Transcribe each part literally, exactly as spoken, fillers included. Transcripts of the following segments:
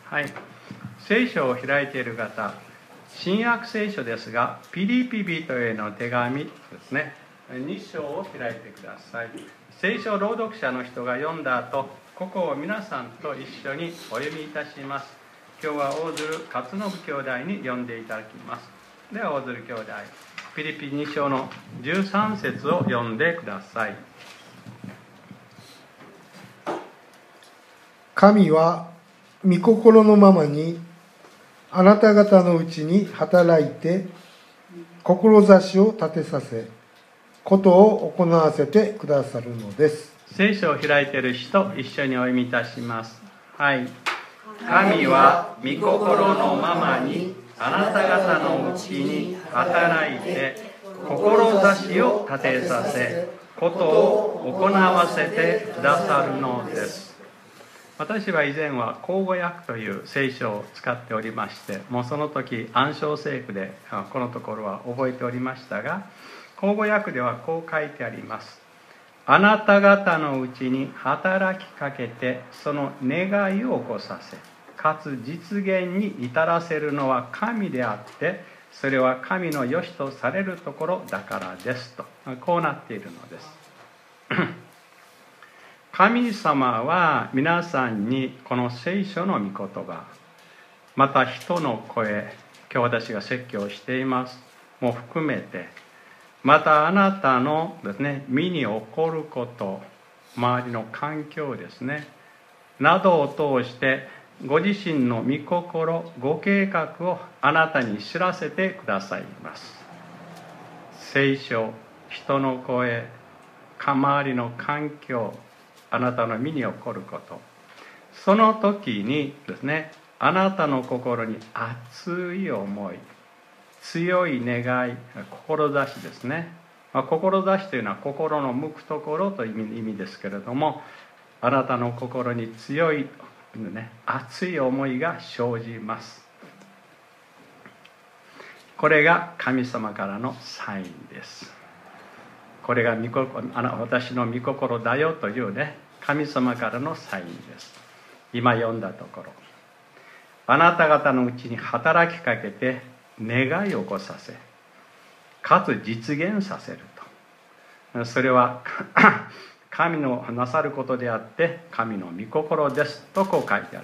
はい、聖書を開いている方、新約聖書ですが、ピリピ人への手紙ですね、に章を開いてください。聖書朗読者の人が読んだ後、ここを皆さんと一緒にお読みいたします。今日は大鶴勝信兄弟に読んでいただきます。では大鶴兄弟、ピリピに章のじゅうさん節を読んでください。 神は御心のままにあなた方のうちに働いて志を立てさせ、ことを行わせてくださるのです。 聖書を開いている人、一緒にお読みいたします。はい。神は御心のままにあなた方のうちに働いて志を立てさせ、ことを行わせてくださるのです。私は以前は口語訳という聖書を使っておりまして、もうその時暗唱聖句でこのところは覚えておりましたが、口語訳ではこう書いてあります。あなた方のうちに働きかけてその願いを起こさせ、かつ実現に至らせるのは神であって、それは神の良しとされるところだからですと、こうなっているのです。神様は皆さんにこの聖書の御言葉、また人の声、今日私が説教していますも含めて、またあなたのですね、身に起こること、周りの環境ですね、などを通してご自身の御心、ご計画をあなたに知らせてくださいます。聖書、人の声、周りの環境、あなたの身に起こること、その時にですね、あなたの心に熱い思い、強い願い、志ですね、まあ、志というのは心の向くところという意味ですけれども、あなたの心に強い、ね、熱い思いが生じます。これが神様からのサインです。これが御心、あの私の御心だよというね、神様からのサインです。今読んだところ、あなた方のうちに働きかけて願いを起こさせ、かつ実現させると。それは神のなさることであって神の御心ですとこう書いてあるわけです。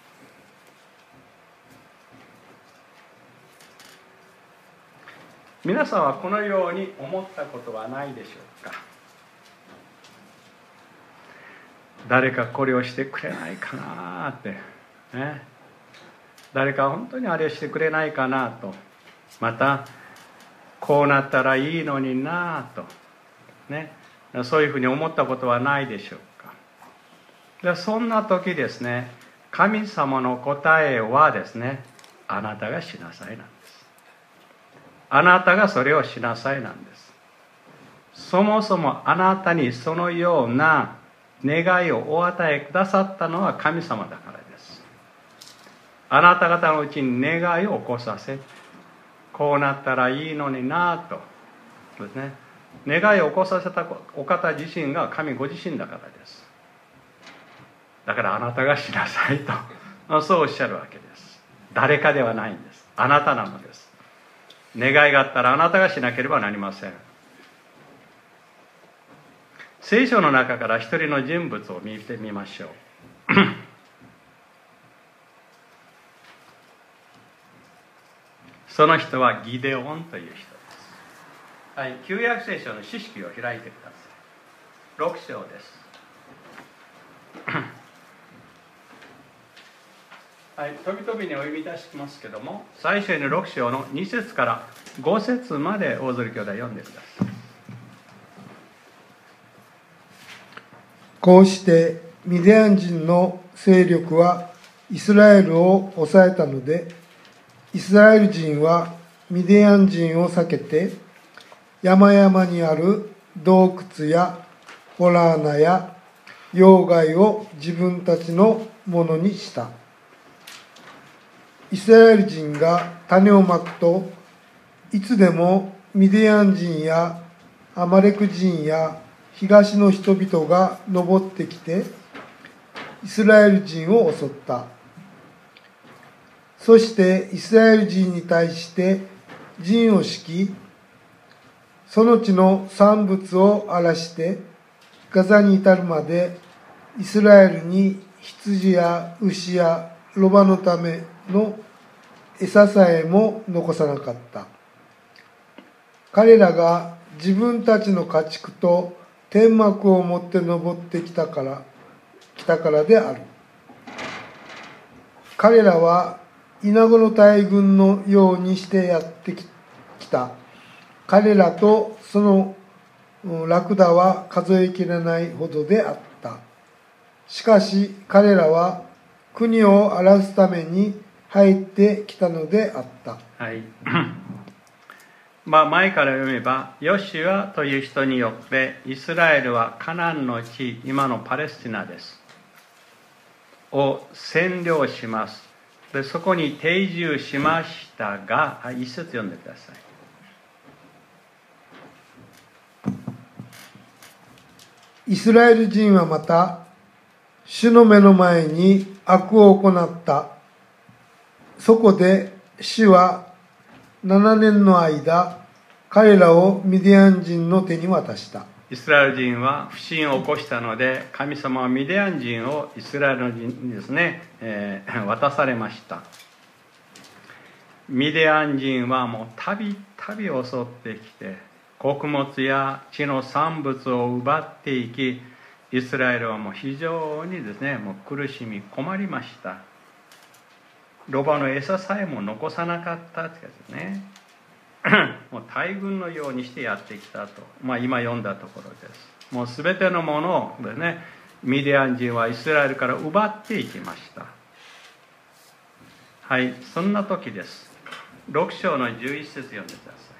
皆さんはこのように思ったことはないでしょうか。誰かこれをしてくれないかなってね、誰か本当にあれをしてくれないかなと、またこうなったらいいのになとね、そういうふうに思ったことはないでしょうか。でそんな時ですね、神様の答えはですね、あなたがしなさいなんです。あなたがそれをしなさいなんです。そもそもあなたにそのような願いをお与えくださったのは神様だからです。あなた方のうちに願いを起こさせ、こうなったらいいのになとですね、願いを起こさせたお方自身が神ご自身だからです。だからあなたがしなさいと、そうおっしゃるわけです。誰かではないんです。あなたなのです。願いがあったらあなたがしなければなりません。聖書の中から一人の人物を見てみましょう。その人はギデオンという人です。はい、旧約聖書の詩式を開いてください。ろく章です。はい、飛び飛びにお読みいたしますけども、最初にろく章のに節からご節まで大鶴兄弟読んでください。 こうしてミディアン人の勢力はイスラエルを抑えたので、イスラエル人はミディアン人を避けて山々にある洞窟やホラー穴や要害を自分たちのものにした。イスラエル人が種をまくと、いつでもミディアン人やアマレク人や東の人々が登ってきてイスラエル人を襲った。 そしてイスラエル人に対して陣を敷き、その地の産物を荒らしてガザに至るまでイスラエルに羊や牛やロバのための餌さえも残さなかった。彼らが自分たちの家畜と天幕を持って登ってきたから来たからである。彼らはイナゴの大群のようにしてやってきた。彼らとそのラクダは数えきれないほどであった。しかし彼らは国を荒らすために入ってきたのであった。 はい。まあ前から読めば、ヨシュアという人によってイスラエルはカナンの地、今のパレスチナです、を占領します。でそこに定住しましたが、一節読んでください。 イスラエル人はまた主の目の前に悪を行った。そこで主はななねんの間彼らをミディアン人の手に渡した。 イスラエル人は不信を起こしたので、神様はミディアン人をイスラエル人にですね、えー、渡されました。ミディアン人はもうたびたび襲ってきて、穀物や地の産物を奪っていき、イスラエルはもう非常にですね、もう苦しみ困りました。ロバの餌さえも残さなかったってやつですね。もう大軍のようにしてやってきたと、まあ、今読んだところです。もうすべてのものをですね、ミディアン人はイスラエルから奪っていきました。はい、そんな時です。ろく章のじゅういち節読んでください。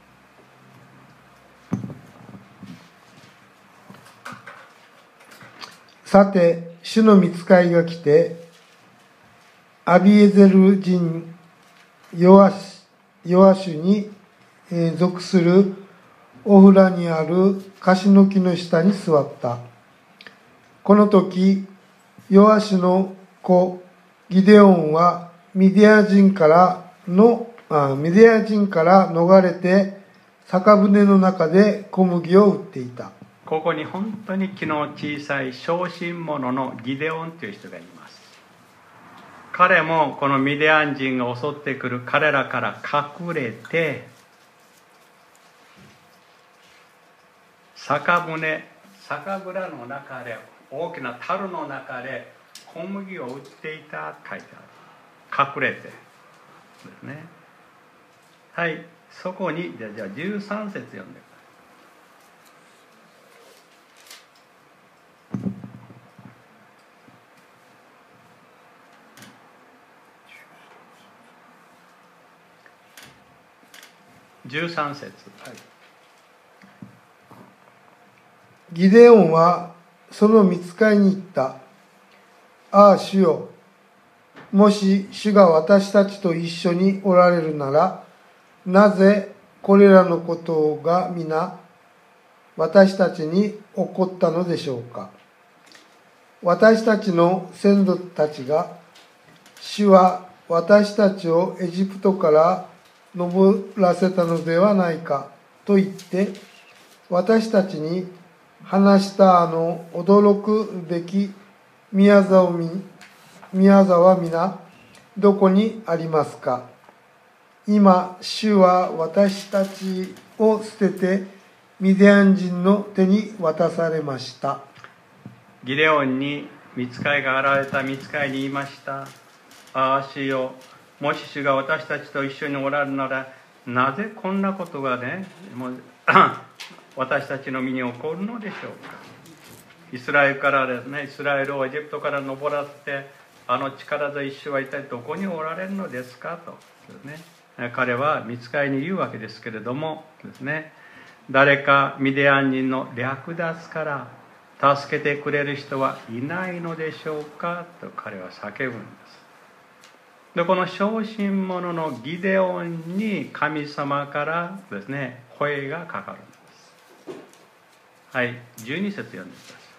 さて、主の御使いが来て、アビエゼル人ヨアシヨアシュに属するオフラにあるカシの木の下に座った。この時、ヨアシュの子ギデオンはミディア人からのあミディア人から逃れて酒舟の中で小麦を売っていた。 ここに本当に気の小さい小心者のギデオンという人がいます。彼もこのミディアン人が襲ってくる彼らから隠れて、酒舟、酒蔵の中で、大きな樽の中で小麦を売っていたと書いてある。隠れてですね。はい、そこにじゃあじゅうさん節読んでください。じゅうさん節、はい、 ギデオンはその御使いに言った。ああ主よ、もし主が私たちと一緒におられるなら、なぜこれらのことが皆私たちに起こったのでしょうか。私たちの先祖たちが、主は私たちをエジプトから登らせたのではないかと言って私たちに話したあの驚くべき宮座を見宮座は皆どこにありますか。今主は私たちを捨ててミディアン人の手に渡されました。 ギデオンに御使いが現れた。御使いに言いました。ああ主よ、もし主が私たちと一緒におられるなら、なぜこんなことがね、もう私たちの身に起こるのでしょうか。イスラエルからですね、イスラエルをエジプトから登らせて、あの力強い主は一体どこにおられるのですかとですね、彼は御使いに言うわけですけれどもですね、誰かミディアン人の略奪から助けてくれる人はいないのでしょうかと彼は叫ぶんです。でこの小心者のギデオンに神様からですね、声がかかるんです。はい、じゅうに節読んでください。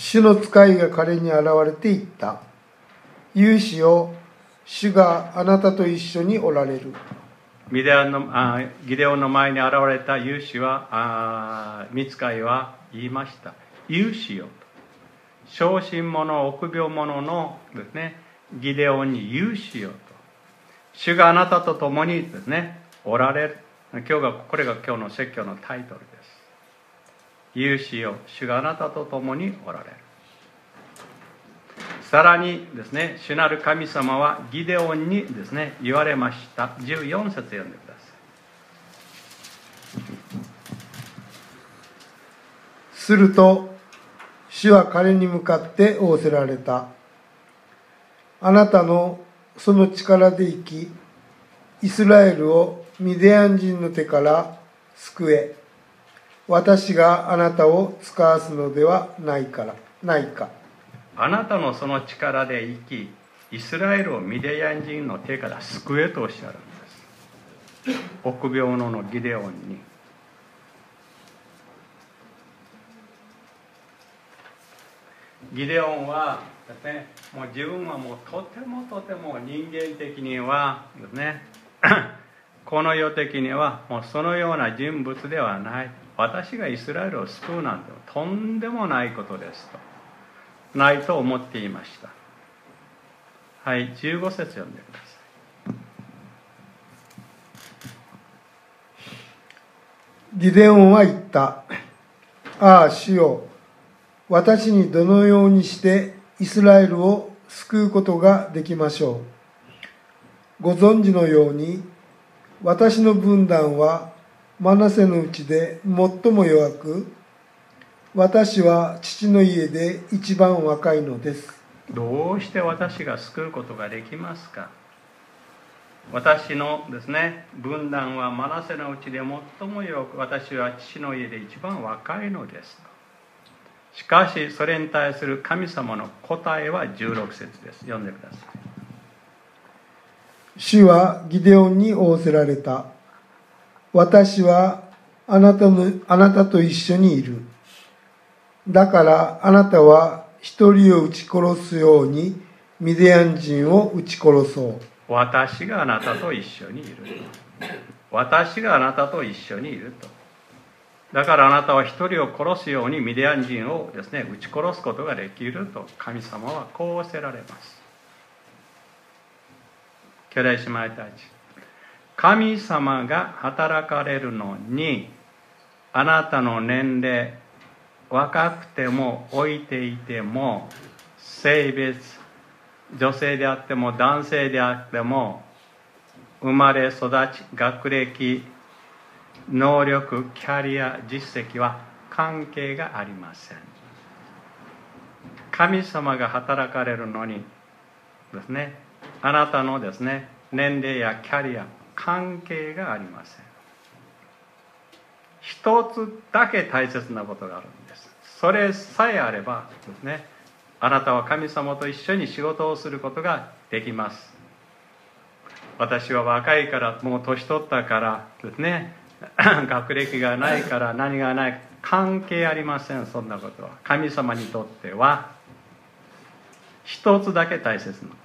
主の使いが彼に現れて言った。勇士よ、主があなたと一緒におられる。 ミデオンのあギデオンの前に現れた勇士は、あ御使いは言いました。勇士よと。小心者、臆病者のですね、ギデオンに勇士よと。主があなたと共にですね、おられる。今日が、これが今日の説教のタイトルです。勇士よ、主があなたと共におられる。さらにですね、主なる神様はギデオンにですね、言われました。じゅうよん節読んでください。 すると、主は彼に向かって仰せられた。あなたのその力で生き、イスラエルをミディアン人の手から救え。私があなたを使わすのではないから、ないか。 あなたのその力で生き、イスラエルをミディアン人の手から救えとおっしゃるんです。臆病者のギデオンに。ギデオンはですね、もう自分はもうとてもとても人間的にはですね、この世的にはもうそのような人物ではない。私がイスラエルを救うなんてとんでもないことですと。ないと思っていました。はい、じゅうご節読んでください。ギデオンは言った。ああ、主よ、私にどのようにしてイスラエルを救うことができましょう。ご存知のように、私の分断はマナセのうちで最も弱く、私は父の家で一番若いのです。 どうして私が救うことができますか。私のですね、分断はマナセのうちで最も弱く、私は父の家で一番若いのですと。しかしそれに対する神様の答えはじゅうろく節です。読んでください。 主はギデオンに仰せられた。私はあなたの、あなたと一緒にいる。だからあなたは一人を撃ち殺すようにミディアン人を撃ち殺そう。 私があなたと一緒にいると。私があなたと一緒にいると。だからあなたは一人を殺すようにミディアン人をですね、撃ち殺すことができると神様はこう仰せられます。兄弟姉妹たち、神様が働かれるのに、あなたの年齢、若くても老いていても、性別、女性であっても男性であっても、生まれ育ち、学歴、能力、キャリア、実績は関係がありません。神様が働かれるのにですね、あなたのですね、年齢やキャリア、関係がありません。一つだけ大切なことがあるんです。それさえあればですね、あなたは神様と一緒に仕事をすることができます。私は若いから、もう年取ったからですね、学歴がないから何がない、関係ありません。そんなことは神様にとっては一つだけ大切な、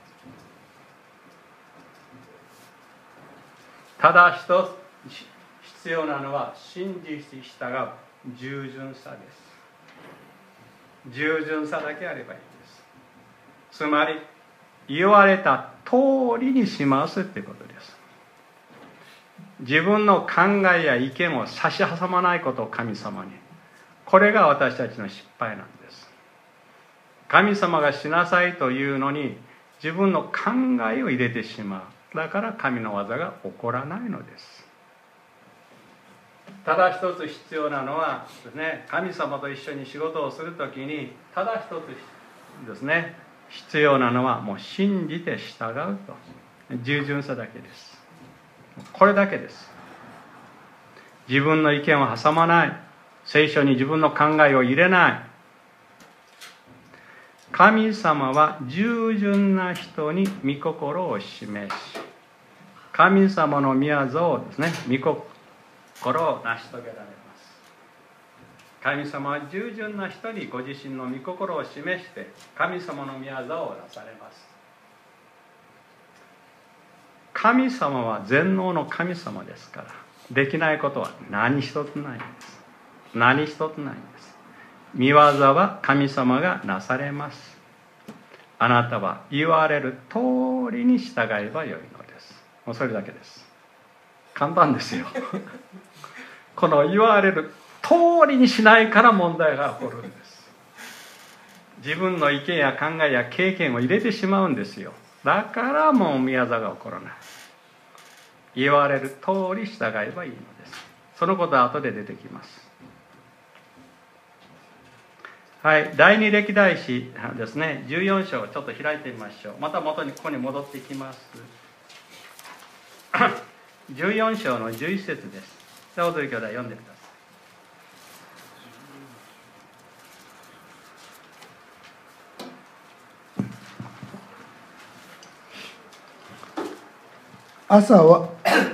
ただ一つ必要なのは信じて従う従順さです。従順さだけあればいいです。つまり言われた通りにしますってことです。自分の考えや意見を差し挟まないことを神様に、これが私たちの失敗なんです。神様がしなさいというのに自分の考えを入れてしまう。だから神の技が起こらないのです。ただ一つ必要なのはですね、神様と一緒に仕事をするときにただ一つですね、必要なのはもう信じて従うと、従順さだけです。これだけです。自分の意見を挟まない、聖書に自分の考えを入れない。神様は従順な人に御心を示し、神様の御業をですね、御心を成し遂げられます。 神様は従順な人にご自身の御心を示して神様の御業をなされます。神様は全能の神様ですから、できないことは何一つないんです。何一つないんです。御業は神様がなされます。あなたは言われる通りに従えばよいのです。もうそれだけです。簡単ですよ。この言われる通りにしないから問題が起こるんです。自分の意見や考えや経験を入れてしまうんですよ。だからもう宮座が起こらない。言われる通り従えばいいのです。そのことは後で出てきます。はい、第二歴代史ですね、じゅうよん章をちょっと開いてみましょう。また元にここに戻っていきます。じゅうよん章のじゅういち節です。では、踊り兄弟読んでください。 朝は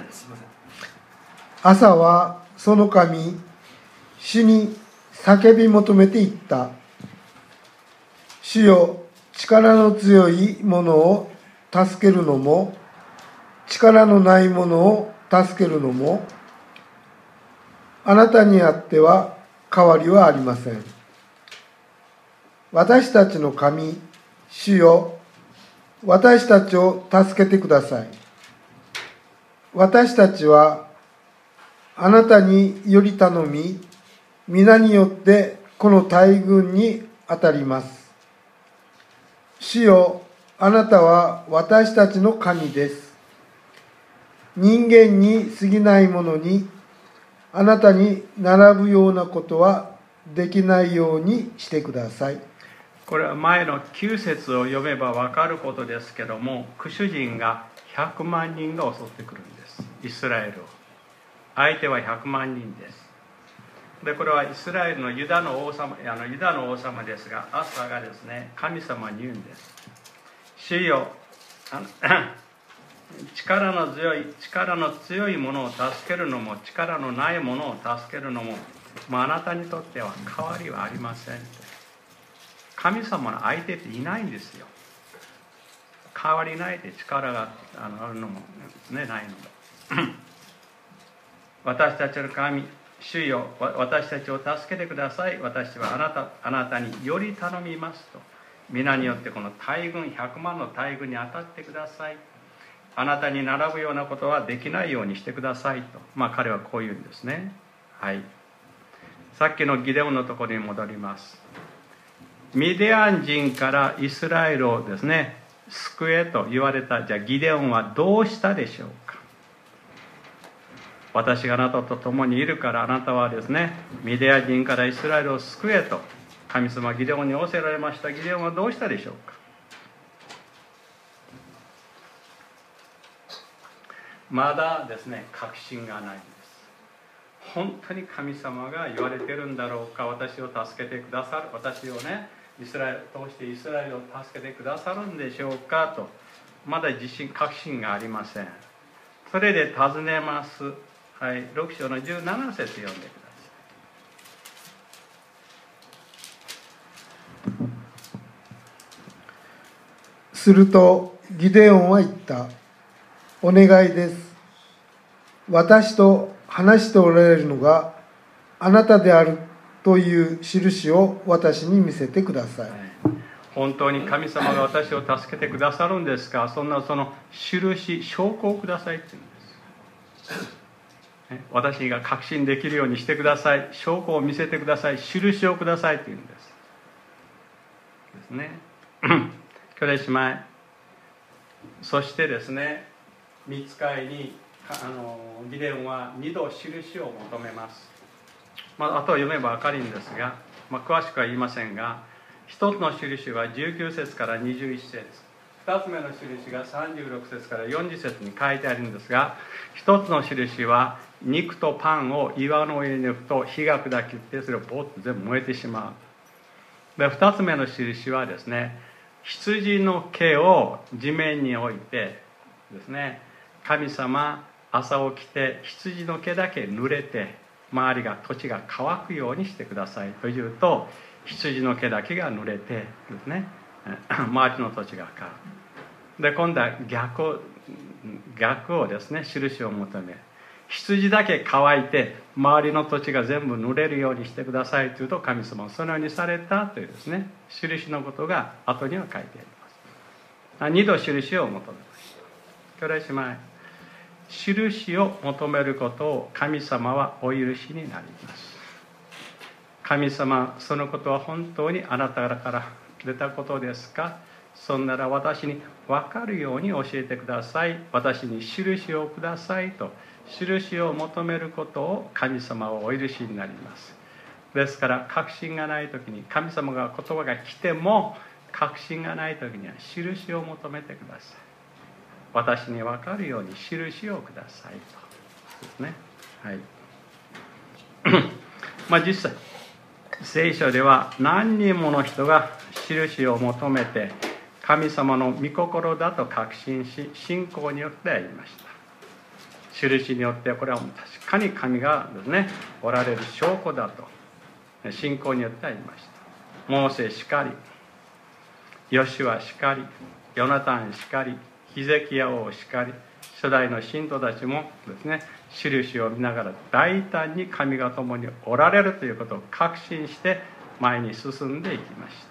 朝はその神主に叫び求めていった。主よ、力の強い者を助けるのも力のない者を助けるのもあなたにあっては変わりはありません。私たちの神主よ、私たちを助けてください。私たちはあなたにより頼み、皆によってこの大軍に当たります。主よ、あなたは私たちの神です。人間に過ぎないものにあなたに並ぶようなことはできないようにしてください。 これは前のきゅう節を読めば分かることですけども、クシュ人がひゃくまん人が襲ってくるんです。イスラエルを。相手はひゃくまん人です。でこれはイスラエルのユダの王様、あのユダの王様ですが、アサがですね、神様に言うんです。主よ、あの力の強い力の強いものを助けるのも力のないものを助けるのも、まあ、あなたにとっては変わりはありません。神様の相手っていないんですよ。変わりないで力があのあるのも、ね、ないので私たちの神主よ、私たちを助けてください。私はあなた、あなたにより頼みますと、皆によってこの大軍ひゃくまんの大軍に当たってください。あなたに並ぶようなことはできないようにしてくださいと、まあ彼はこう言うんですね。はい。さっきのギデオンのところに戻ります。ミディアン人からイスラエルをですね、救えと言われた、じゃあギデオンはどうしたでしょうか。私があなたと共にいるから、あなたはですね、ミディア人からイスラエルを救えと神様ギデオンに仰せられました。ギデオンはどうしたでしょうか。まだですね、確信がないんです。本当に神様が言われてるんだろうか。私を助けてくださる、私をね、イスラエル通してイスラエルを助けてくださるんでしょうかと、まだ自信確信がありません。それで尋ねます。はい、ろく章のじゅうなな節読んでください。するとギデオンは言った。お願いです。私と話しておられるのがあなたであるという印を私に見せてください。はい、 本当に神様が私を助けてくださるんですか。そんなその印、証拠をくださいって言うんです。私が確信できるようにしてください。証拠を見せてください。印をくださいって言うんです。ですね。兄弟姉妹。そしてですね、御使いにあのギデオンは二度印を求めます。まあ、あとは読めば分かるんですが、まあ、詳しくは言いませんが、一つの印はじゅうきゅう節からにじゅういち節、二つ目の印がさんじゅうろく節からよんじゅう節に書いてあるんですが、一つの印は肉とパンを岩の上に抜くと火が砕けて、それをボッと全部燃えてしまう。で、二つ目の印はですね、羊の毛を地面に置いてですね、神様朝起きて羊の毛だけ濡れて周りが土地が乾くようにしてくださいというと、羊の毛だけが濡れてですね、周りの土地が乾く。で今度は逆を逆をですね、印を求め、羊だけ乾いて周りの土地が全部濡れるようにしてくださいというと、神様はそのようにされたというですね、印のことが後には書いてあります。二度印を求めました。兄弟姉妹、印を求めることを神様はお許しになります。神様、そのことは本当にあなたから出たことですか？そんなら私に分かるように教えてください。私に印をくださいと、印を求めることを神様はお許しになります。ですから確信がない時に、神様が言葉が来ても確信がない時には印を求めてください。私に分かるように印をくださいとですね。はいまあ実際聖書では何人もの人が印を求めて神様の御心だと確信し、信仰によって会いました。印によって、これは確かに神がですねおられる証拠だと信仰によって会いました。モーセしかり、ヨシュアしかり、ヨナタンしかり、ヒゼキヤ王しかり、初代の信徒たちもですね、印を見ながら大胆に神が共におられるということを確信して前に進んでいきました。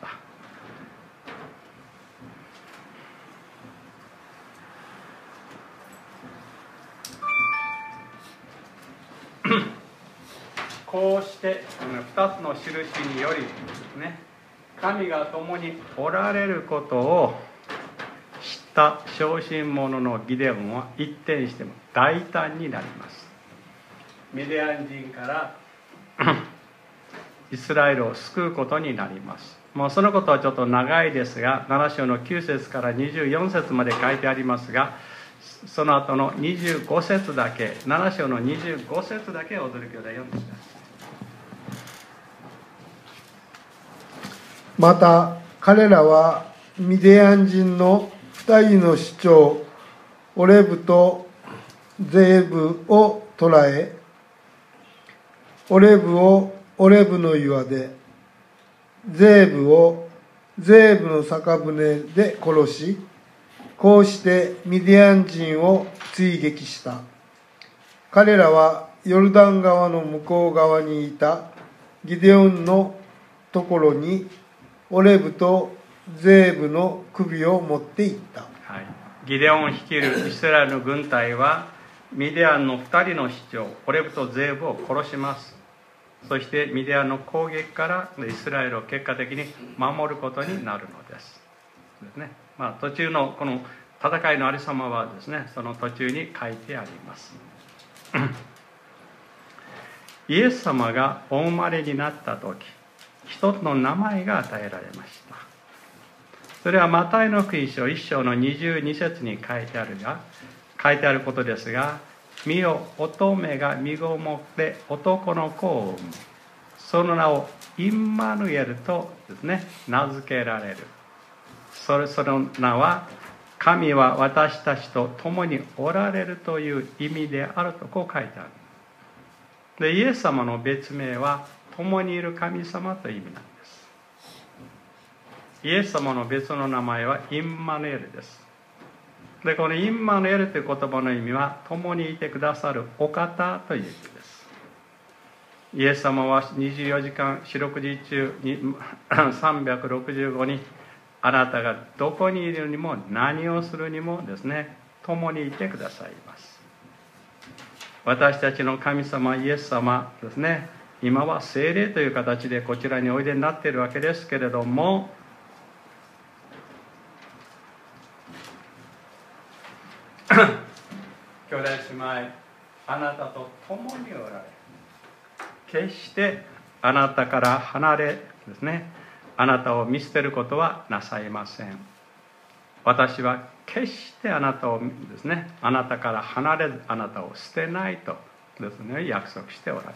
こうしてふたつの印によりですね、神が共におられることを知った小心者のギデオンは一転しても大胆になります。ミディアン人からイスラエルを救うことになります。もうそのことはちょっと長いですが、なな章のきゅう節からにじゅうよん節まで書いてありますが、その後のにじゅうご節だけ、なな章のにじゅうご節だけ踊る兄弟読んでください。 また彼らはミディアン人の二人の首長オレブとゼーブを捕らえ、オレブをオレブの岩で、ゼーブをゼーブの酒舟で殺し、こうしてミディアン人を追撃した。彼らはヨルダン川の向こう側にいたギデオンのところにオレブとゼーブの首を持っていった。 はい、ギデオン率いるイスラエルの軍隊はミディアンのふたりの首長オレブとゼーブを殺します。そしてミディアンの攻撃からイスラエルを結果的に守ることになるのです。ですね。まあ、途中のこの戦いのありさまはですね、その途中に書いてあります。イエス様がお生まれになった時、一つの名前が与えられました。それはマタイの福音書いっ章のにじゅうに節に書いてあるが書いてあることですが、見よ、乙女が身ごもって男の子を産む。その名をインマヌエルとですね、名付けられる。それその名は、神は私たちと共におられるという意味であるとこう書いてある。で、イエス様の別名は共にいる神様という意味なんです。イエス様の別の名前はインマヌエルです。で、このインマヌエルという言葉の意味は、共にいてくださるお方という意味です。イエス様はにじゅうよじかん四六時中にさんびゃくろくじゅうごにち、あなたがどこにいるにも何をするにもですね、共にいてくださいます。私たちの神様イエス様ですね、今は聖霊という形でこちらにおいでになっているわけですけれども、兄弟姉妹、あなたと共におられ、決してあなたから離れですね、あなたを見捨てることはなさいません。私は決してあなたをですね、あなたから離れずあなたを捨てないとですね、約束しておられます。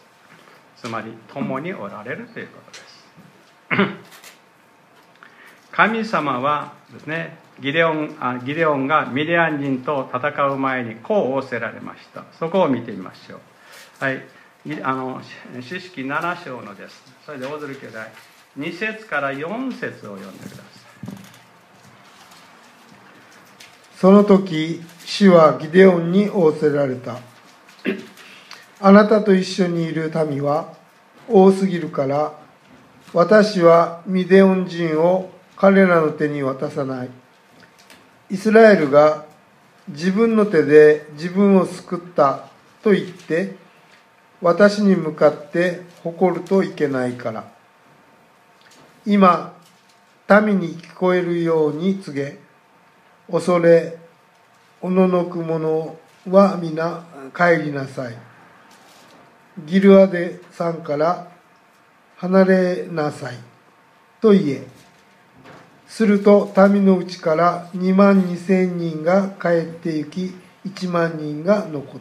つまり共におられるということです。神様はですね、ギデオン、あギデオンがミディアン人と戦う前にこう仰せられました。そこを見てみましょう。はい、 あの詩式なな章のです。それで大鶴兄弟に節からよん節を読んでください。 その時主はギデオンに仰せられた。あなたと一緒にいる民は多すぎるから、私はミデオン人を彼らの手に渡さない。イスラエルが自分の手で自分を救ったと言って私に向かって誇るといけないから。今民に聞こえるように告げ、恐れおののく者は皆帰りなさい。ギルアデ山から離れなさいと言え。すると民のうちからにまんにせんにんが帰って行き、いちまんにんが残った。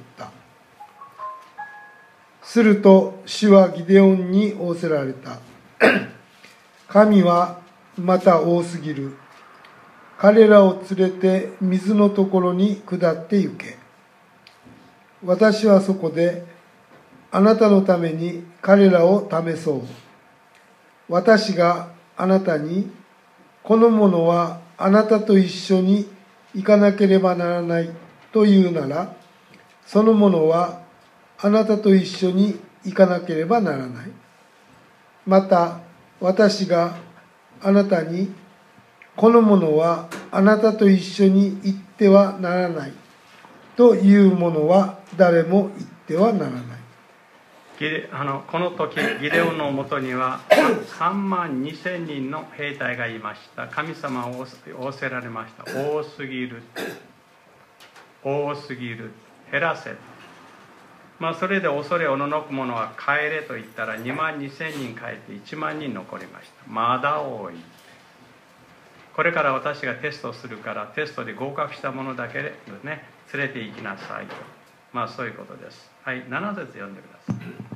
すると主はギデオンに仰せられた。神はまた多すぎる。彼らを連れて水のところに下って行け。私はそこであなたのために彼らを試そう。私があなたに、この者はあなたと一緒に行かなければならないというなら、その者はあなたと一緒に行かなければならない。また私があなたに、この者はあなたと一緒に行ってはならないという者は誰も行ってはならない。 あのこの時ギデオンのもとにはさんまんにせんにんの兵隊がいました。神様を仰せられました。多すぎる、多すぎる、減らせ。まあそれで恐れおののく者は帰れと言ったらにまんにせんにん帰っていちまんにん残りました。まだ多い。これから私がテストするからテストで合格した者だけで、ね、連れて行きなさいと。まあそういうことです。はい、なな節読んでください。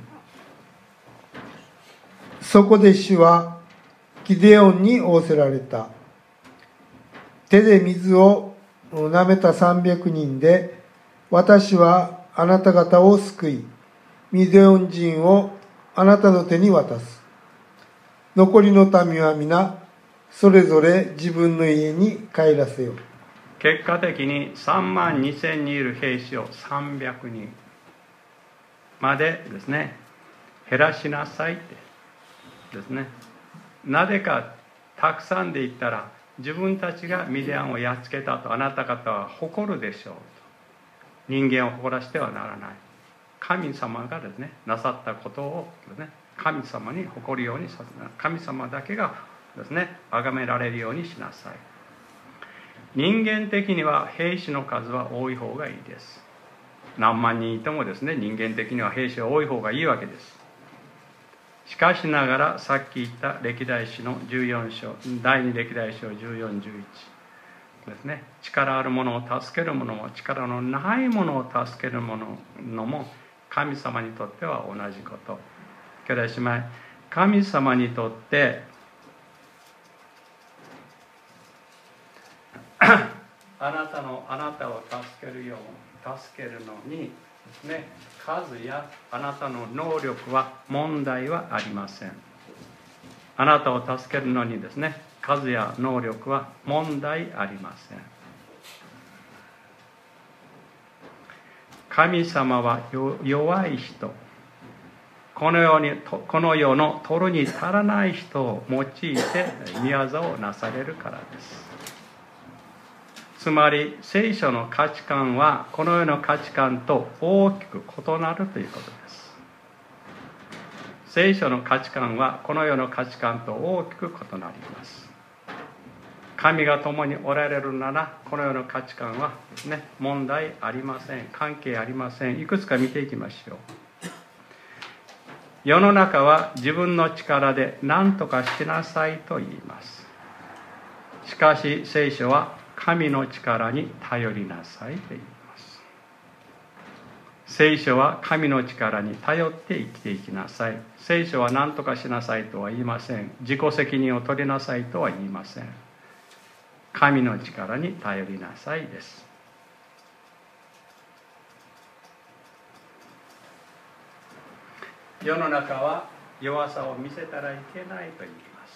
そこで主はギデオンに仰せられた。手で水を舐めたさんびゃくにんで、私はあなた方を救い、ミデオン人をあなたの手に渡す。残りの民は皆、それぞれ自分の家に帰らせよ。 結果的にさんまんにせんにんいる兵士をさんびゃくにんまでですね、減らしなさいってですね。なぜかたくさんで言ったら自分たちがミディアンをやっつけたとあなた方は誇るでしょうと。人間を誇らせてはならない。神様がですね、なさったことをですね、神様に誇るようにさせない。神様だけがですね、崇められるようにしなさい。人間的には兵士の数は多い方がいいです。何万人いてもですね、人間的には兵士が多い方がいいわけです。しかしながらさっき言った歴代史のじゅうよん章、第二歴代書じゅうよん、じゅういちですね、力ある者を助ける者も力のない者を助ける者も神様にとっては同じこと。兄弟姉妹、神様にとってあなたのあなたを助けるよう助けるのにですね、数やあなたの能力は問題はありません。あなたを助けるのにですね、数や能力は問題ありません。神様は弱い人、この世にこの世の取るに足らない人を用いて御業をなされるからです。つまり聖書の価値観はこの世の価値観と大きく異なるということです。聖書の価値観はこの世の価値観と大きく異なります。神が共におられるならこの世の価値観はですね、問題ありません。関係ありません。いくつか見ていきましょう。世の中は自分の力で何とかしなさいと言います。しかし聖書は神の力に頼りなさいと言います。聖書は神の力に頼って生きていきなさい。聖書は何とかしなさいとは言いません。自己責任を取りなさいとは言いません。神の力に頼りなさいです。 世の中は弱さを見せたらいけないと言います。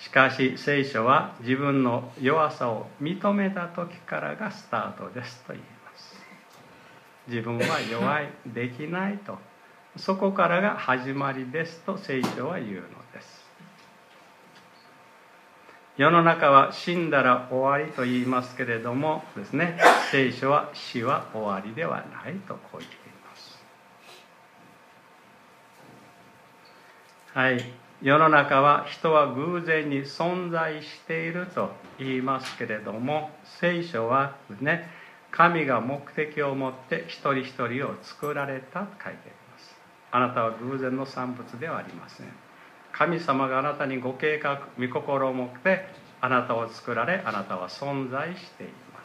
しかし聖書は自分の弱さを認めた時からがスタートですと言います。自分は弱い、できないと、そこからが始まりですと聖書は言うのです。世の中は死んだら終わりと言いますけれどもですね、聖書は死は終わりではないとこう言っています。はい、世の中は人は偶然に存在していると言いますけれども、聖書はですね、神が目的を持って一人一人を作られたと書いてあります。あなたは偶然の産物ではありません。神様があなたにご計画、御心を持ってあなたを作られ、あなたは存在しています。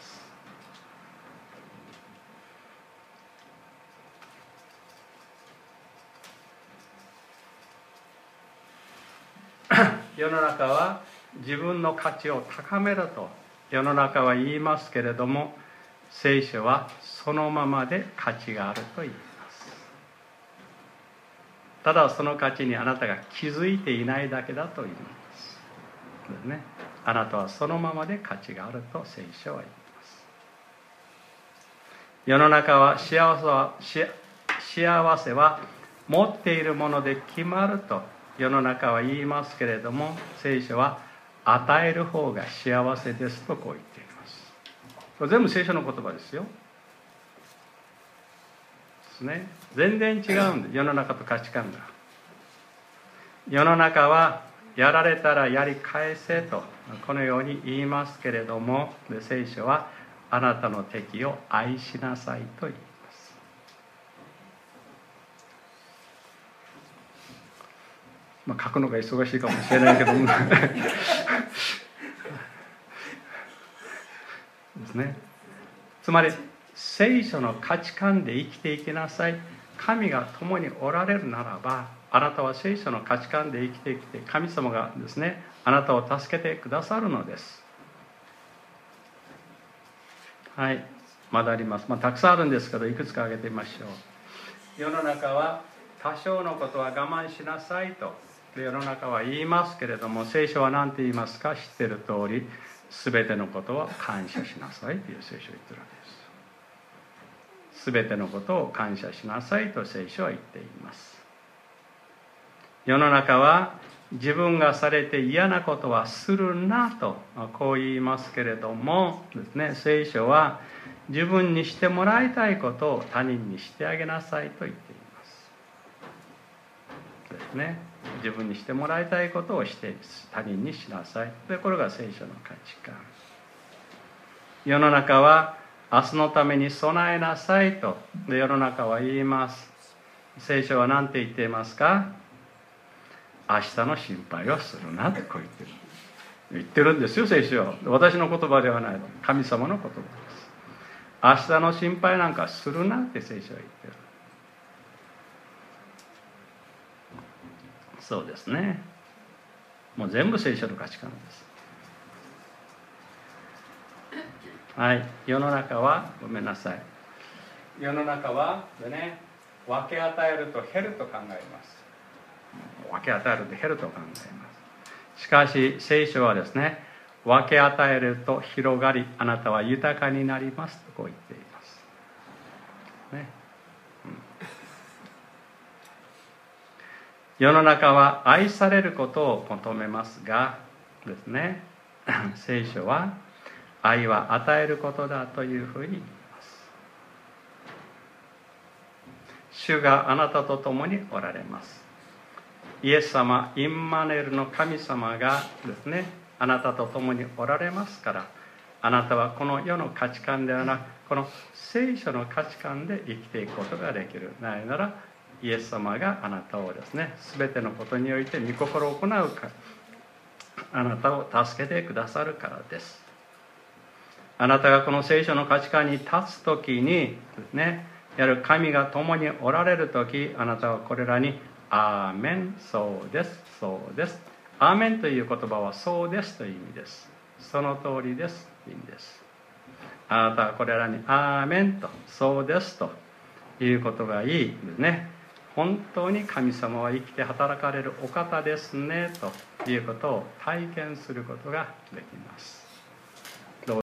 世の中は自分の価値を高めろと世の中は言いますけれども、聖書はそのままで価値があると言います。ただその価値にあなたが気づいていないだけだと言います。ですね。あなたはそのままで価値があると聖書は言います。世の中は幸せは幸せは持っているもので決まると世の中は言いますけれども、聖書は与える方が幸せですとこう言っています。これ全部聖書の言葉ですよ。ですね。全然違うんです、世の中と価値観が。世の中はやられたらやり返せとこのように言いますけれども、聖書はあなたの敵を愛しなさいと言います。まあ書くのが忙しいかもしれないけどもですね。つまり聖書の価値観で生きていきなさい。神が共におられるならば、あなたは聖書の価値観で生きてきて、神様がですね、あなたを助けてくださるのです。はい、まだあります。まあ、たくさんあるんですけど、いくつか挙げてみましょう。世の中は多少のことは我慢しなさいと世の中は言いますけれども、聖書は何て言いますか？知っている通り、すべてのことは感謝しなさいという聖書を言ってるわけです。すべてのことを感謝しなさいと聖書は言っています。世の中は自分がされて嫌なことはするなとこう言いますけれどもですね、聖書は自分にしてもらいたいことを他人にしてあげなさいと言っていますですね。自分にしてもらいたいことをして他人にしなさい。でこれが聖書の価値観。世の中は明日のために備えなさいとで世の中は言います。聖書は何て言っていますか？明日の心配をするなとこう言ってる言ってるんですよ、聖書は。私の言葉ではない、神様の言葉です。明日の心配なんかするなって聖書は言ってる。そうですね。もう全部聖書の価値観です。はい、世の中はごめんなさい。世の中はでね、分け与えると減ると考えます。分け与えると減ると考えます。しかし聖書はですね、分け与えると広がり、あなたは豊かになりますとこう言っています。ね。うん、世の中は愛されることを求めますがですね、聖書は愛は与えることだというふうに言います。主があなたと共におられます。イエス様、インマネルの神様がですね、あなたと共におられますから、あなたはこの世の価値観ではなく、この聖書の価値観で生きていくことができる。なぜなら、イエス様があなたをですね、すべてのことにおいて御心を行うから、あなたを助けてくださるからです。あなたがこの聖書の価値観に立つときにですね、やる神が共におられるとき、あなたはこれらにアーメン、そうです、そうです。アーメンという言葉はそうですという意味です。その通りですという意味です。あなたはこれらにアーメンとそうですということがいいですね。 本当に神様は生きて働かれるお方ですねということを体験することができます。